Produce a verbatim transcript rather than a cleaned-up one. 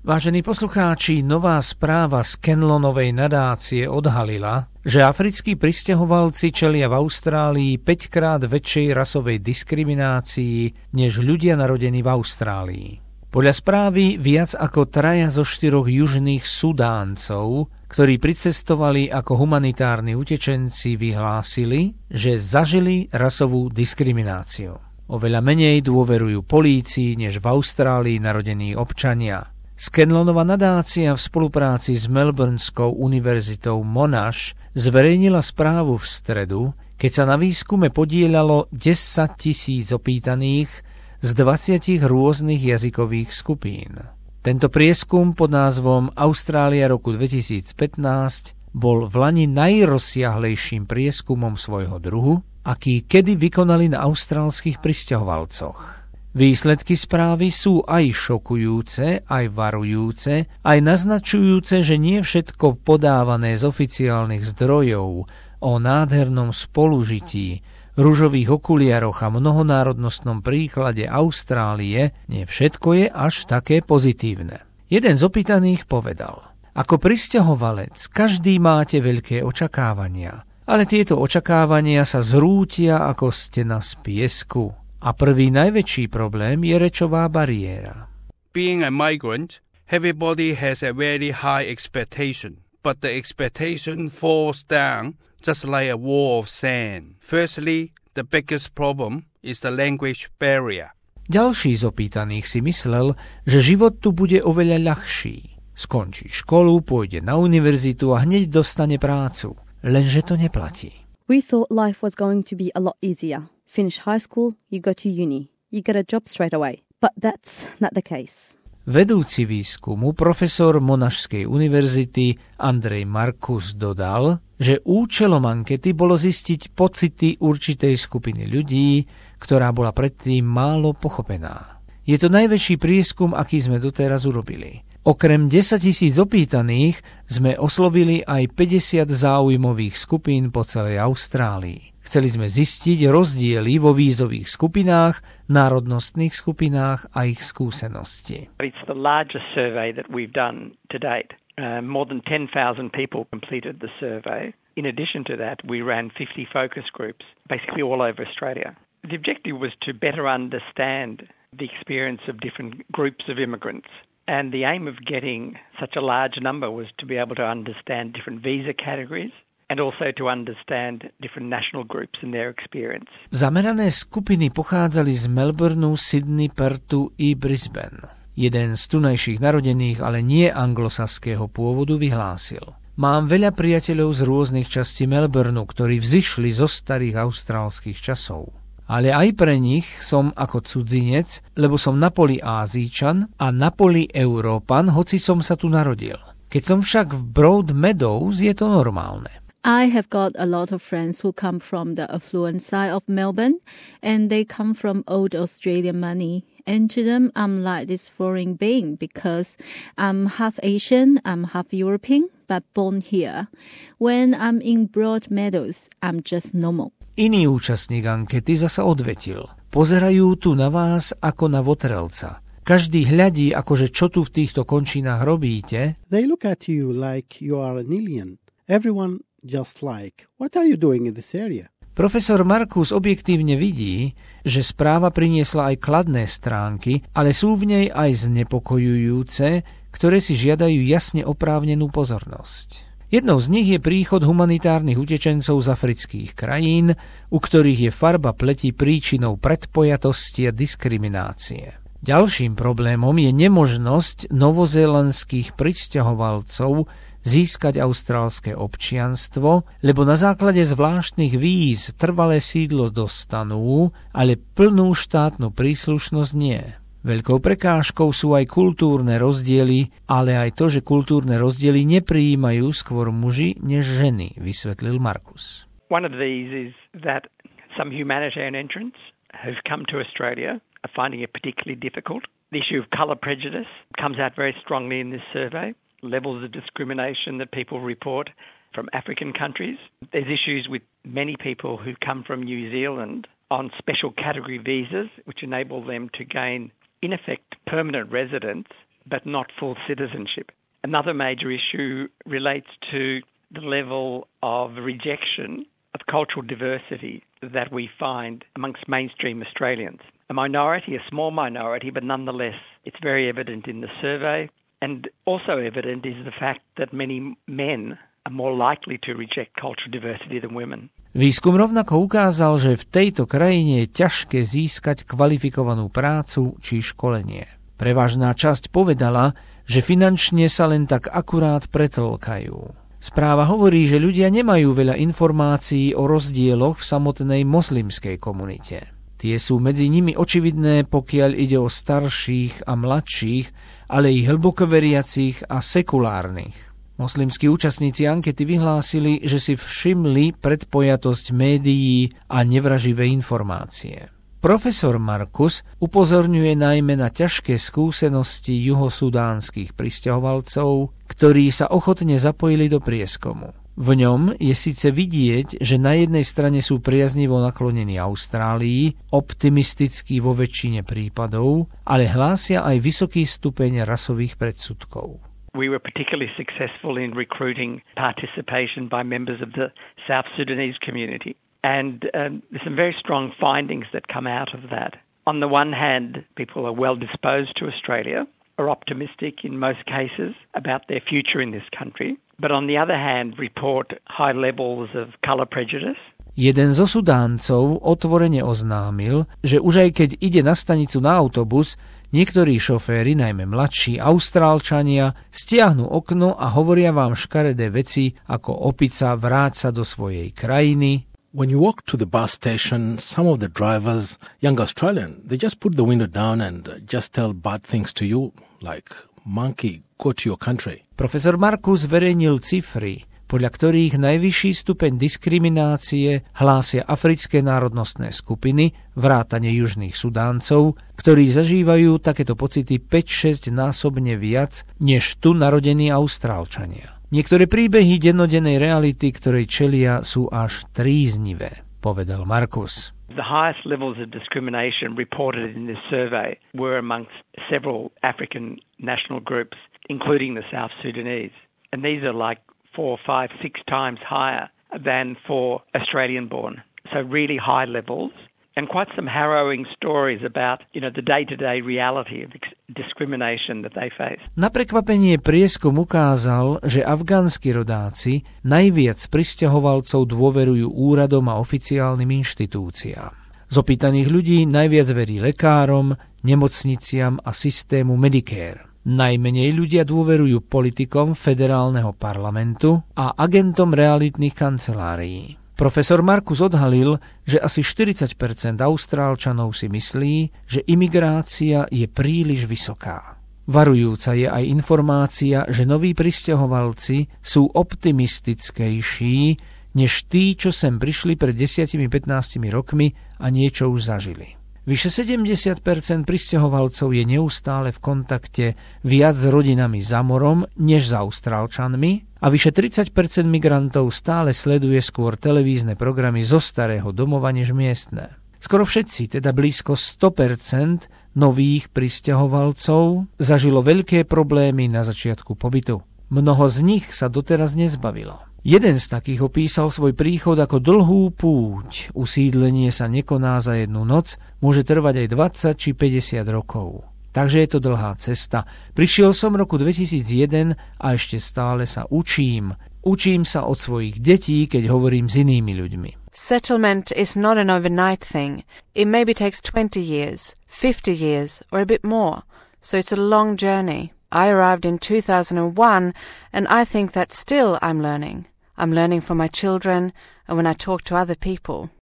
Vážení poslucháči, nová správa z Kenlonovej nadácie odhalila, že africkí prisťahovalci čelia v Austrálii päťkrát väčšej rasovej diskriminácii než ľudia narodení v Austrálii. Podľa správy viac ako traja zo štyroch južných Sudáncov, ktorí pricestovali ako humanitárni utečenci, vyhlásili, že zažili rasovú diskrimináciu. Oveľa menej dôverujú polícii než v Austrálii narodení občania. Scanlonova nadácia v spolupráci s Melbourneskou univerzitou Monash zverejnila správu v stredu, keď sa na výskume podieľalo desaťtisíc opýtaných z dvadsiatich rôznych jazykových skupín. Tento prieskum pod názvom Austrália roku dvetisícpätnásť bol vlani najrozsiahlejším prieskumom svojho druhu, aký kedy vykonali na austrálskych prisťahovalcoch. Výsledky správy sú aj šokujúce, aj varujúce, aj naznačujúce, že nie všetko podávané z oficiálnych zdrojov o nádhernom spolužití, ružových okuliaroch a mnohonárodnostnom príklade Austrálie, nie všetko je až také pozitívne. Jeden z opýtaných povedal: ako prisťahovalec každý máte veľké očakávania, ale tieto očakávania sa zrútia ako stena z piesku. A prvý najväčší problém je rečová bariéra. Being a migrant, everybody has a very high expectation, but the expectation falls down just like a wall of sand. Firstly, the biggest problem is the language barrier. Ďalší z opýtaných si myslel, že život tu bude oveľa ľahší. Skončí školu, pôjde na univerzitu a hneď dostane prácu. Lenže to neplatí. We thought life was going to be a lot easier. Finish high school, you go to uni. You get a job straight away. But that's not the case. Vedúci výskumu, profesor Monašskej univerzity Andrej Markus dodal, že účelom ankety bolo zistiť pocity určitej skupiny ľudí, ktorá bola predtým málo pochopená. Je to najväčší prieskum, aký sme doteraz urobili. Okrem desaťtisíc opýtaných sme oslovili aj päťdesiat záujmových skupín po celej Austrálii. Chceli sme zistiť rozdiely vo vízových skupinách, národnostných skupinách a ich skúsenosti. It's the largest survey that we've done to date. Uh, more than ten thousand people completed the survey. In addition to that, we ran fifty focus groups, basically all over Australia. The objective was to better understand the experience of different groups of immigrants. And the aim of getting such a large number was to be able to understand different visa categories and also to understand different national groups and their experience. Zamerané skupiny pochádzali z Melbourneu, Sydney, Perthu i Brisbane. Jeden z tunajších narodených, ale nie anglosaského pôvodu vyhlásil: mám veľa priateľov z rôznych častí Melbourneu, ktorí vzišli zo starých austrálskych časov. Ale aj pre nich som ako cudzinec, lebo som na poli Ázíčan a na poli Európan, hoci som sa tu narodil. Keď som však v Broadmeadows, je to normálne. I have got a lot of friends who come from the affluent side of Melbourne, and they come from old Australian money. And to them, I'm like this foreign being because I'm half Asian, I'm half European, but born here. When I'm in Broadmeadows, I'm just normal. Iný účastník ankety zasa odvetil: pozerajú tu na vás ako na votrelca. Každý hľadí, akože čo tu v týchto končinách robíte. They look at you like you are an alien. Everyone just like, what are you doing in this area? Profesor Markus objektívne vidí, že správa priniesla aj kladné stránky, ale sú v nej aj znepokojujúce, ktoré si žiadajú jasne oprávnenú pozornosť. Jednou z nich je príchod humanitárnych utečencov z afrických krajín, u ktorých je farba pleti príčinou predpojatosti a diskriminácie. Ďalším problémom je nemožnosť novozélandských prisťahovalcov získať austrálske občianstvo, lebo na základe zvláštnych víz trvalé sídlo dostanú, ale plnú štátnu príslušnosť nie. Veľkou prekážkou sú aj kultúrne rozdiely, ale aj to, že kultúrne rozdiely neprijímajú skôr muži než ženy, vysvetlil Markus. One of these is that some humanitarian entrants who've come to Australia are finding it particularly difficult. The issue of colour prejudice comes out very strongly in this survey. Levels of discrimination that people report from African countries. There's issues with many people who come from New Zealand on special category visas, which enable them to gain, in effect, permanent residence but not full citizenship. Another major issue relates to the level of rejection of cultural diversity that we find amongst mainstream Australians. A minority, a small minority, but nonetheless it's very evident in the survey. And also evident is the fact that many men are more likely to reject cultural diversity than women. Výskum rovnako ukázal, že v tejto krajine je ťažké získať kvalifikovanú prácu či školenie. Prevažná časť povedala, že finančne sa len tak akurát pretlkajú. Správa hovorí, že ľudia nemajú veľa informácií o rozdieloch v samotnej moslimskej komunite. Tie sú medzi nimi očividné, pokiaľ ide o starších a mladších, ale i hlboko veriacich a sekulárnych. Moslimskí účastníci ankety vyhlásili, že si všimli predpojatosť médií a nevraživé informácie. Profesor Markus upozorňuje najmä na ťažké skúsenosti juhosudánskych prisťahovalcov, ktorí sa ochotne zapojili do prieskumu. V ňom je síce vidieť, že na jednej strane sú priaznivo naklonení Austrálii, optimistickí vo väčšine prípadov, ale hlásia aj vysoký stupeň rasových predsudkov. We were particularly successful in recruiting participation by members of the South Sudanese community. And um, there's some very strong findings that come out of that. On the one hand, people are well disposed to Australia, are optimistic in most cases about their future in this country. But on the other hand, report high levels of colour prejudice. Jeden zo Sudáncov otvorene oznámil, že už aj keď ide na stanicu na autobus, niektorí šoféri, najmä mladší Austrálčania, stiahnu okno a hovoria vám škaredé veci ako opica vráť sa do svojej krajiny. When you walk to the bus station, some of the drivers, young Australian, they just put the window down and just tell bad things to you, like monkey, go to your country. Profesor Markus zverejnil cifry, podľa ktorých najvyšší stupeň diskriminácie hlásia africké národnostné skupiny, vrátane južných Sudáncov, ktorí zažívajú takéto pocity päť šesť násobne viac než tu narodení Austrálčania. Niektoré príbehy dennodennej reality, ktorej čelia, sú až tríznivé, povedal Markus. The highest levels of discrimination reported in this survey were amongst several African national groups, including the South Sudanese. And these are like four, five, six times higher than for Australian-born. So really high levels. And quite some harrowing stories about, you know, the day-to-day reality of discrimination that they face. Na prekvapenie prieskum ukázal, že afgánsky rodáci najviac prisťahovalcov dôverujú úradom a oficiálnym inštitúciám. Z opýtaných ľudí najviac verí lekárom, nemocniciam a systému Medicare. Najmenej ľudia dôverujú politikom federálneho parlamentu a agentom realitných kancelárií. Profesor Markus odhalil, že asi štyridsať percent Austrálčanov si myslí, že imigrácia je príliš vysoká. Varujúca je aj informácia, že noví prisťahovalci sú optimistickejší než tí, čo sem prišli pred desať až pätnásť rokmi a niečo už zažili. Vyše sedemdesiat percent prisťahovalcov je neustále v kontakte viac s rodinami za morom než s Austrálčanmi a vyše tridsať percent migrantov stále sleduje skôr televízne programy zo starého domova než miestne. Skoro všetci, teda blízko sto percent nových prisťahovalcov zažilo veľké problémy na začiatku pobytu. Mnoho z nich sa doteraz nezbavilo. Jeden z takých opísal svoj príchod ako dlhú púť. Usídlenie sa nekoná za jednu noc, môže trvať aj dvadsať či päťdesiat rokov. Takže je to dlhá cesta. Prišiel som v roku dvetisícjeden a ešte stále sa učím. Učím sa od svojich detí, keď hovorím s inými ľuďmi. Settlement is not an overnight thing. It maybe takes twenty years, fifty years or a bit more. So it's a long journey. I arrived in two thousand one and I think that still I'm learning. I'm learning from my children and when I talk to other people.